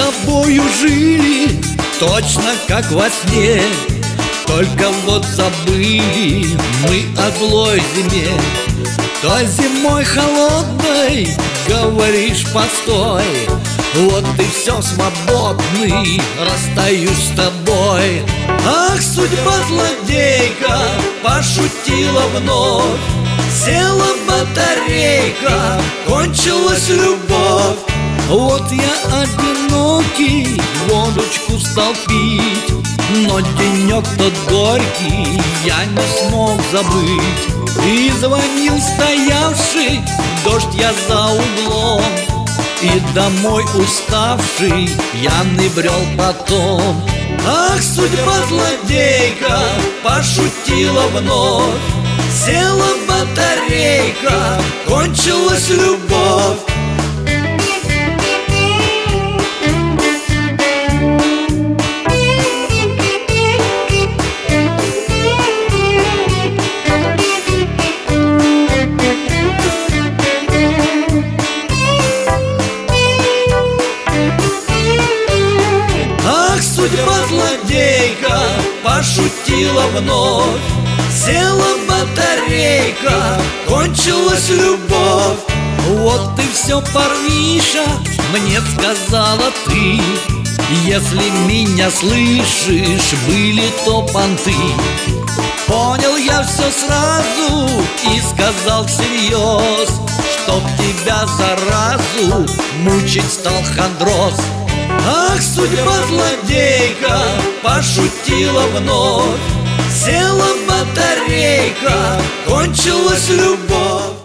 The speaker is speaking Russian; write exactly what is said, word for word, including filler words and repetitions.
тобою жили точно как во сне, только вот забыли мы о злой зиме. То зимой холодной говоришь постой, вот ты все свободный, расстаюсь с тобой. Ах, судьба злодейка пошутила вновь, села батарейка, кончилась любовь. Вот я одинокий водочку стал пить, но денек тот горький я не смог забыть. И звонил стоявший дождь я за углом, и домой уставший пьяный брел потом. Ах, судьба злодейка пошутила вновь, села батарейка, кончилась любовь. Судьба злодейка пошутила вновь, села батарейка, кончилась любовь. Вот ты все, парниша, мне сказала ты, если меня слышишь, были то понты. Понял я все сразу и сказал всерьез, чтоб тебя заразу мучить стал хандроз. Ах, судьба злодейка пошутила вновь, села батарейка, кончилась любовь.